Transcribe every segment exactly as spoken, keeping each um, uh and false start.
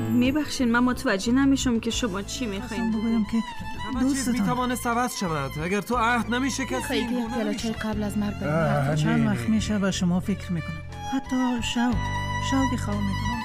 میبخشین من متوجه نمیشم که شما چی میخواین بگویم که دوستتان میتوانه عوض شود. اگر تو عهد نمیشه کسی خیلی پیالا چای قبل از مرگ بریم. چند وقت میشه و شما فکر میکنم حتی شو شو که خواه میکنم.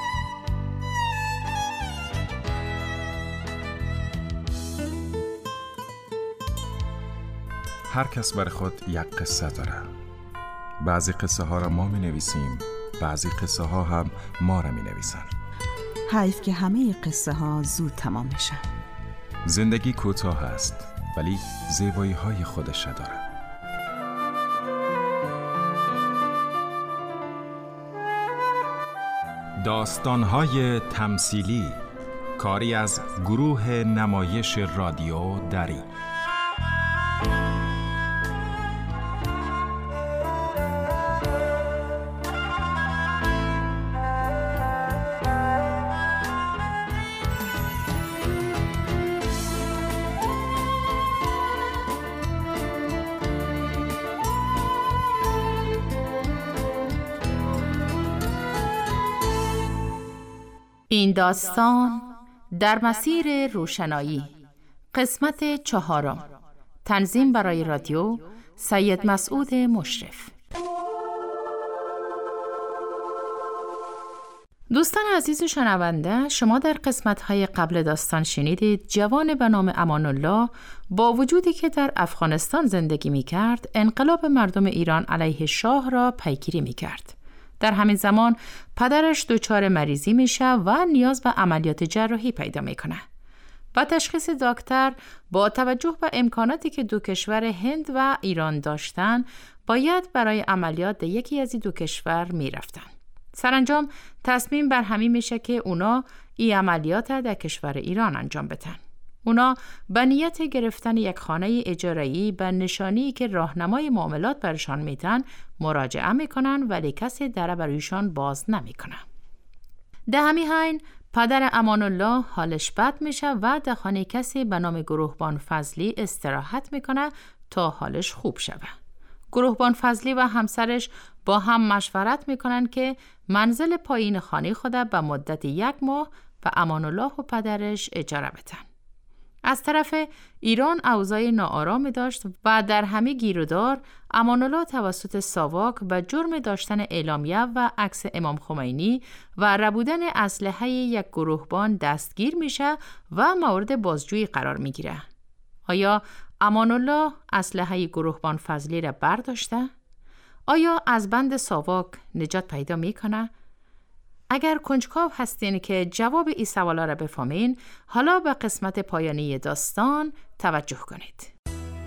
هر کس بر خود یک قصه داره. بعضی قصه ها را ما می نویسیم، بعضی قصه ها هم ما را می نویسن. حیف که همه قصه ها زود تمام میشن. زندگی کوتاه است ولی زیبایی های خودش داره. داستان های تمثیلی، کاری از گروه نمایش رادیو دری. این داستان در مسیر روشنایی، قسمت چهارم. تنظیم برای رادیو سید مسعود مشرف. دوستان عزیز شنونده، شما در قسمت‌های قبل داستان شنیدید جوان به نام امان الله با وجودی که در افغانستان زندگی می‌کرد، انقلاب مردم ایران علیه شاه را پیگیری می‌کرد. در همین زمان پدرش دچار مریضی میشه و نیاز به عملیات جراحی پیدا میکنه. با تشخیص دکتر با توجه به امکاناتی که دو کشور هند و ایران داشتن، باید برای عملیات به یکی از این دو کشور میرفتن. سرانجام تصمیم بر همین میشه که اونا این عملیات در کشور ایران انجام بدن. اونا به نیت گرفتن یک خانه اجاره‌ای به نشانی که راهنمای معاملات برشان میدن مراجعه میکنن، ولی کسی در برایشان باز نمیکنه. در همین حین پدر امان الله حالش بد میشه و در خانه کسی به نام گروهبان فضلی استراحت میکنه تا حالش خوب شوه. گروهبان فضلی و همسرش با هم مشورت میکنن که منزل پایین خانه خود به مدت یک ماه به امان الله و پدرش اجاره بدن. از طرف ایران اوضاع ناآرامی داشت و در همه گیرودار امان الله توسط ساواک به جرم داشتن اعلامیه و عکس امام خمینی و ربودن اسلحه یک گروهبان دستگیر میشه و مورد بازجویی قرار میگیره. آیا امان الله اسلحه گروهبان فضلی را برداشته؟ آیا از بند ساواک نجات پیدا میکنه؟ اگر کنجکاو هستین که جواب این سوالا را بفهمین، حالا به قسمت پایانی داستان توجه کنید.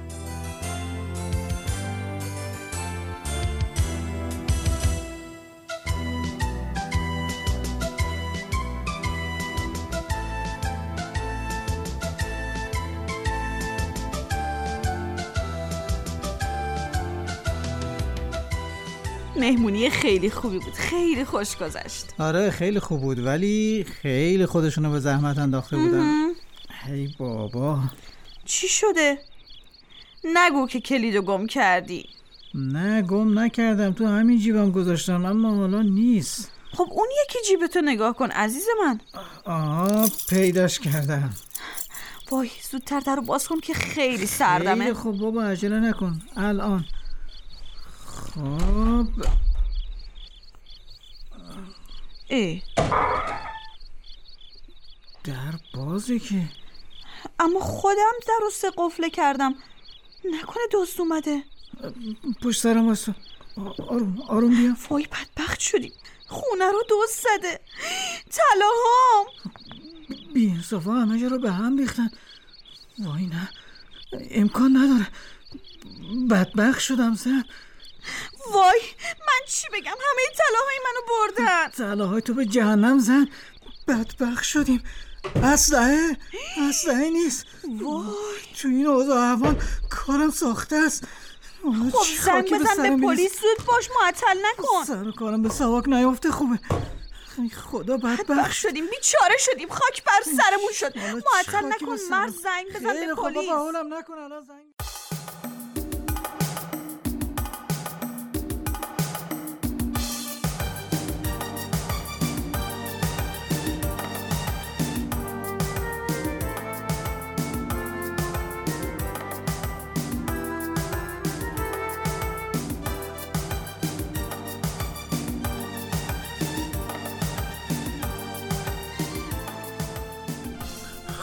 مهمونی خیلی خوبی بود، خیلی خوش گذشت. آره خیلی خوب بود، ولی خیلی خودشونو به زحمت انداخته بودن. هی بابا چی شده؟ نگو که کلیدو گم کردی. نه گم نکردم، تو همین جیبم گذاشتم، اما حالا نیست. خب اون یکی جیبتو نگاه کن عزیز من. آها پیداش کردم. وای زودتر درو باز کن که خیلی سردمه. خیلی خوب بابا عجله نکن الان. خب ای در بازه که، اما خودم در رو سه قفله کردم، نکنه دزد اومده. پشت سرم واسه آروم آروم بیا. وای بدبخت شدیم، خونه رو دزد زده. طلاهام بی انصافا همه جا رو به هم ریختن. وای نه امکان نداره، بدبخت شدم زن. وای من چی بگم، همه طلاهای منو بردن. طلاهای تو به جهنم زن، بدبخت شدیم. اسلحه اسلحه نیست. وای تو این اوضاع احوال کارم ساخته است. خب زنگ بزن به پلیس، زود باش، معطل نکن. سر کارم به ساواک نیافته خوبه. خدا بدبخت شدیم، بیچاره شدیم، خاک بر سرمون شد. معطل نکن مرد، زنگ بزن به پلیس. خب بحالم نکن الان زنگ.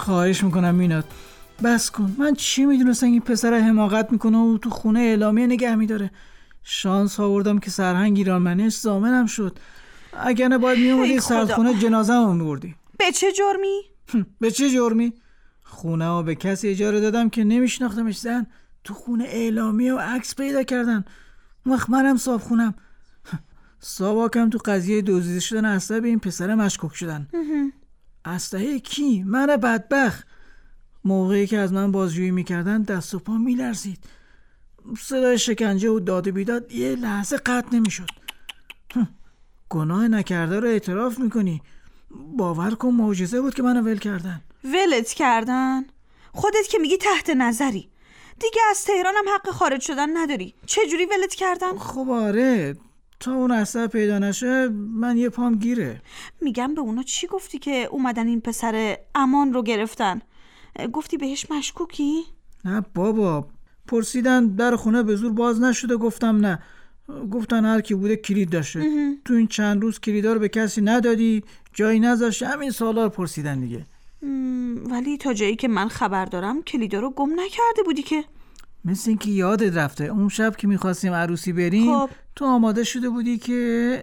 خواهش میکنم میلاد بس کن. من چی میدونستم این پسر حماقت میکنه و تو خونه اعلامیه نگه میداره. شانس آوردم که سرهنگ ایرانمنش ضامنم شد. اگر نه باید میومدی سردخونه جنازه هم میبردی. به چه جرمی؟ به چه جرمی؟ خونه ها به کسی اجاره دادم که نمیشناختمش. زن تو خونه اعلامیه و عکس پیدا کردن. وقت منم صاحب خونم. ساواکم تو قضیه دزدیده شدن اسلحه به این پسر مشکوک شدن. اسلحه کی؟ من بدبخت. موقعی که از من بازجویی میکردن دست و پا میلرزید. صدای شکنجه و داد و بیداد یه لحظه قطع نمیشد. گناه نکرده رو اعتراف میکنی؟ باور کن معجزه بود که منو ول کردن. ولت کردن؟ خودت که میگی تحت نظری. دیگه از تهران هم حق خارج شدن نداری. چجوری ولت کردن؟ خب آره، تا اون اسلحه پیدا نشه من یه پام گیره. میگم به اونا چی گفتی که اومدن این پسر امان رو گرفتن؟ گفتی بهش مشکوکی؟ نه بابا، پرسیدن در خونه به زور باز نشده. گفتم نه. گفتن هر کی بوده کلید داشته. تو این چند روز کلیدا رو به کسی ندادی، جایی نذاشتی. همین سوالا رو پرسیدن دیگه. ولی تا جایی که من خبر دارم کلیدا رو گم نکرده بودی که. مثل اینکه یادت رفته اون شب که میخواستیم عروسی بریم. خب. تو آماده شده بودی که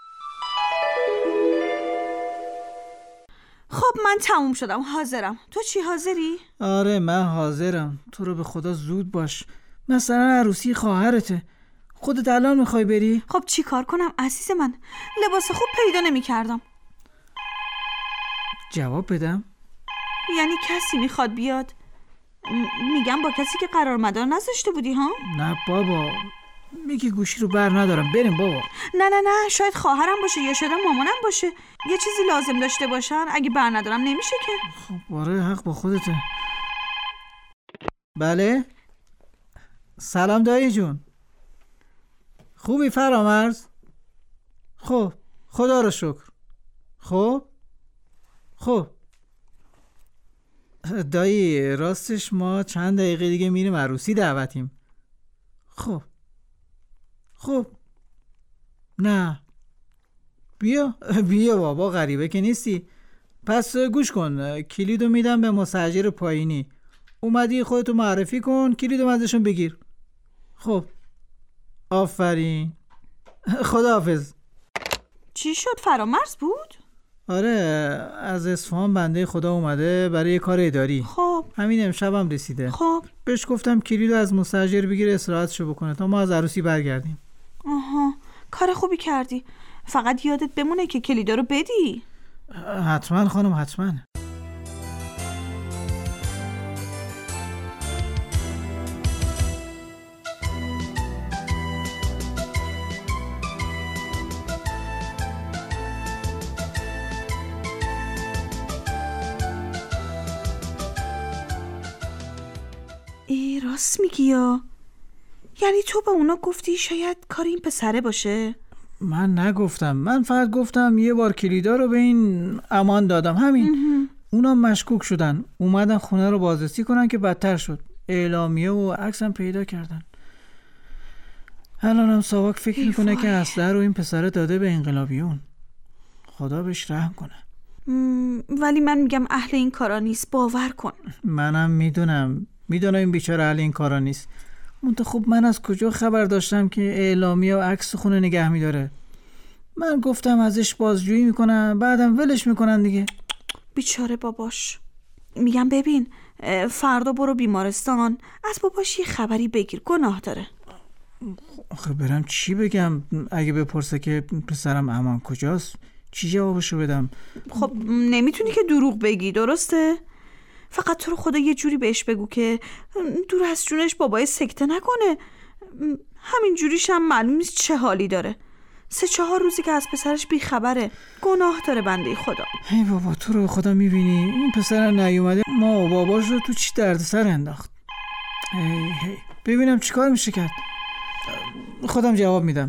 خب من تموم شدم، حاضرم. تو چی حاضری؟ آره من حاضرم. تو رو به خدا زود باش. مثلا عروسی خواهرته. خودت الان میخوای بری؟ خب چی کار کنم عزیز من؟ لباس خوب پیدا نمی کردم. جواب بدم؟ یعنی کسی میخواد بیاد؟ میگم با کسی که قرار مدار نذاشته بودی ها؟ نه بابا، میگی گوشی رو بر ندارم. بریم بابا. نه نه نه، شاید خواهرم باشه یا شاید مامانم باشه. یه چیزی لازم داشته باشن. اگه بر ندارم نمیشه که. خب آره، حق با خودته. بله؟ سلام دایی جون. خوبی فرامرز؟ خب خدا رو شکر. خب خب دایی راستش ما چند دقیقه دیگه میریم عروسی دعوتیم. خب خب نه بیا بیا بابا، غریبه که نیستی. پس گوش کن، کلیدو میدم به مسجر پایینی. اومدی خودتو معرفی کن، کلیدو ازشون بگیر. خب آفرین. خداحافظ. چی شد؟ فرامرز بود؟ آره، از اصفهان بنده خدا اومده برای یه کار اداری. خب همین امشبم رسیده. خب بهش گفتم کلیدو از مسجر بگیره استراحتشو بکنه تا ما از عروسی برگردیم. آها، کار خوبی کردی. فقط یادت بمونه که کلیدا رو بدی. حتما خانم، حتما. ای راست میگی یا؟ یعنی تو به اونا گفتی شاید کار این پسره باشه؟ من نگفتم. من فقط گفتم یه بار کلیدا رو به این امان دادم، همین. اونا مشکوک شدن، اومدن خونه رو بازرسی کنن که بدتر شد. اعلامیه و عکسم پیدا کردن. الانم ساواک فکر میکنه که اسلحه رو این پسره داده به انقلابیون. خدا بهش رحم کنه. ولی من میگم اهل این کارا نیست، باور کن. منم میدونم میدونم این بیچاره اهل این کارا نیست. منتها خب من از کجا خبر داشتم که اعلامیه و عکس خونه نگه میداره؟ من گفتم ازش بازجویی میکنم، بعدم ولش میکنن دیگه. بیچاره باباش. میگم ببین، فردا برو بیمارستان، از باباش یه خبری بگیر، گناه داره. آخه برم چی بگم؟ اگه بپرسه که پسرم امان کجاست، چی جوابشو بدم؟ خب نمیتونی که دروغ بگی، درسته؟ فقط تو رو خدا یه جوری بهش بگو که دور از جونش بابای سکته نکنه. همین جوریش هم معلوم نیست چه حالی داره. سه چهار روزی که از پسرش بی خبره. گناه داره بنده خدا. ای بابا، تو رو خدا میبینی این پسر نیومده ما و باباش رو تو چی دردسر انداخت. ای ای ببینم چیکار میشه کرد. خودم جواب میدم.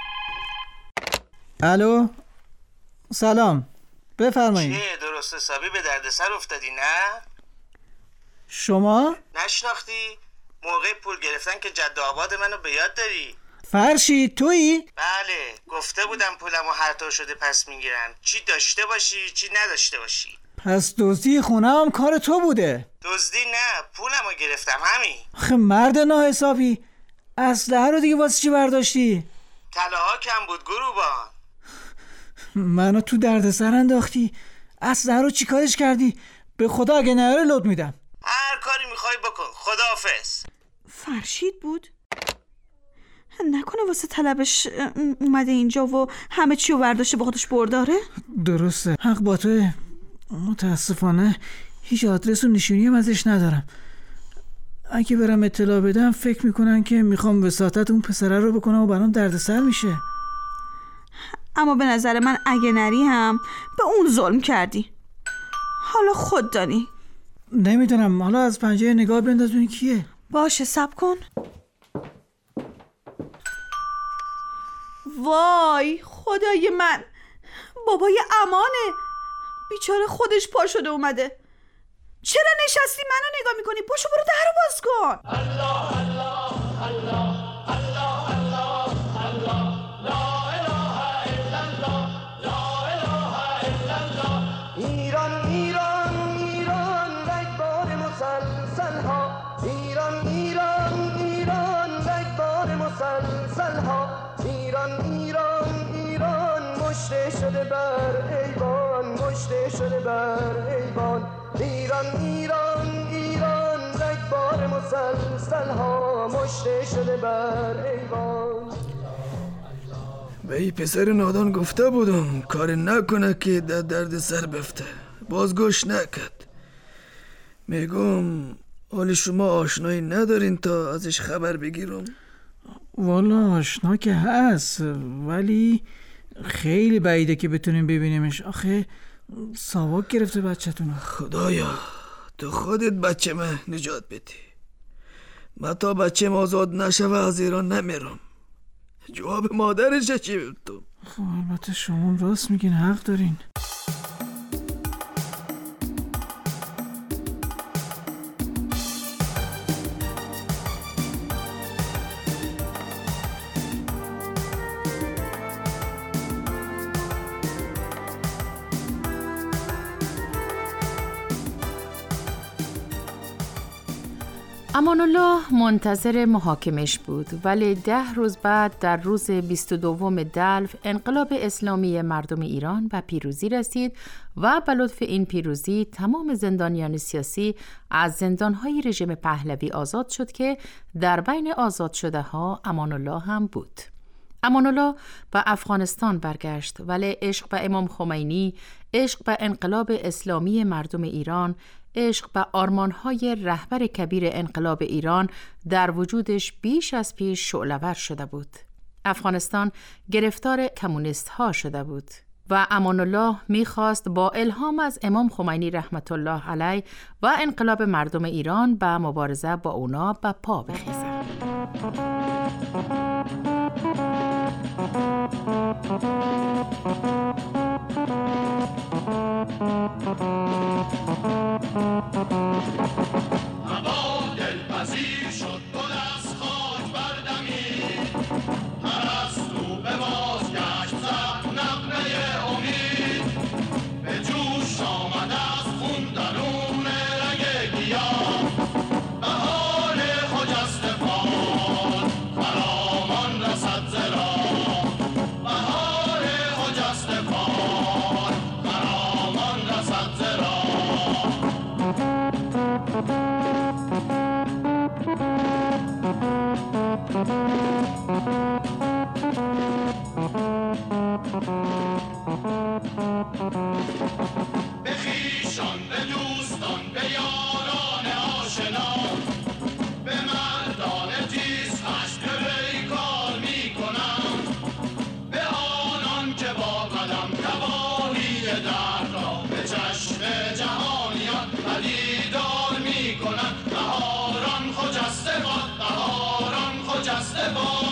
الو، سلام، بفرمایید. چیه درست حسابی به دردسر افتادی نه؟ شما؟ نشناختی؟ موقع پول گرفتن که جد آباد منو به یاد داری؟ فرشید تویی؟ بله، گفته بودم پولمو هر طور شده پس میگیرم، چی داشته باشی چی نداشته باشی. پس دزدی خونه هم کار تو بوده؟ دزدی نه، پولمو گرفتم همین. آخه مرد ناحسابی، اسلحه رو دیگه واسه چی برداشتی؟ طلاها کم بود گروبان. منو تو دردسر انداختی. اسلحه رو چیکارش کردی؟ به خدا اگه نیاره لط میدم. هر کاری میخوای بکن. خداحافظ. فرشید بود؟ نکنه واسه طلبش اومده اینجا و همه چی رو برداشته با خودش برداره؟ درسته، حق با توه. متاسفانه هیچ آدرس و نشونی هم ازش ندارم. اگه برم اطلاع بدم فکر میکنن که میخوام وساطت اون پسره رو بکنم و برام دردسر میشه. اما به نظر من اگه نری هم به اون ظلم کردی. حالا خود دانی. نمیدونم، حالا از پنجره نگاه بنداز ببین کیه. باشه صبر کن. وای خدای من، بابای امانه. بیچاره خودش پا شده اومده. چرا نشستی منو نگاه میکنی؟ پاشو برو در رو باز کن. الله الله الله الله الله الله لا اله الا الله لا اله الا الله. ایران ایران ایران رگبار مسلسل ها. ایران ایران ایران رگبار مسلسل ها. ایران ایران ایران مشته شده بر ایوان، مشته شده بر ایوان. ایران ایران ایران رگبار مسلسل ها، مشته شده بر ایوان. به این پسر نادان گفته بودم کار نکنه که در درد سر بفته، باز گوش نکرد. میگم حال شما آشنایی ندارین تا ازش خبر بگیرم؟ والا آشنا که هست، ولی خیلی بعیده که بتونیم ببینیمش. آخه ساواک گرفته بچه‌تونو. خدایا تو خودت بچه من نجات بدی. من تا بچه آزاد نشوه از ایران نمیرم. جواب مادرش چی بدم؟ خب البته شما راست میگین، حق دارین. امان الله منتظر محاکمش بود، ولی ده روز بعد در روز بیست و دوم دلو انقلاب اسلامی مردم ایران به پیروزی رسید و به لطف این پیروزی تمام زندانیان سیاسی از زندانهای رژیم پهلوی آزاد شد که در بین آزاد شده ها امان الله هم بود. امان الله به افغانستان برگشت، ولی عشق به امام خمینی، عشق به انقلاب اسلامی مردم ایران، عشق به آرمان‌های رهبر کبیر انقلاب ایران در وجودش بیش از پیش شعله‌ور شده بود. افغانستان گرفتار کمونیست‌ها شده بود و امان الله می‌خواست با الهام از امام خمینی رحمت الله علیه و انقلاب مردم ایران به مبارزه با اونا به پا بخیزد. هوا دلپذیر شد، گل از خاک بردمید، پرستو به بازگشت زد نغمه امید، به جوش آمد از خون درون رگ گیاه، بهار خجسته باد خرامان رسد ز راه، بهار خجسته باد خرامان رسد ز راه. به خویشان، به دوستان، به یاران آشنا، به مردان تیز خشم وی کار می کنم، به آنان که با قدم تباهی درد را به چشم جهانیان پدیدار می کنند. بهاران خجسته باد، بهاران خجسته باد.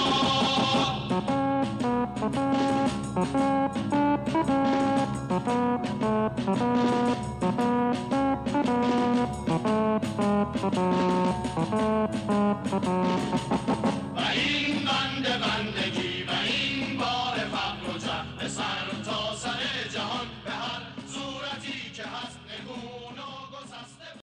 و این بنده بندگی و این بار فقر و جهل به سر تا سر جهان، به هر صورتی که هست بگو ناگسسته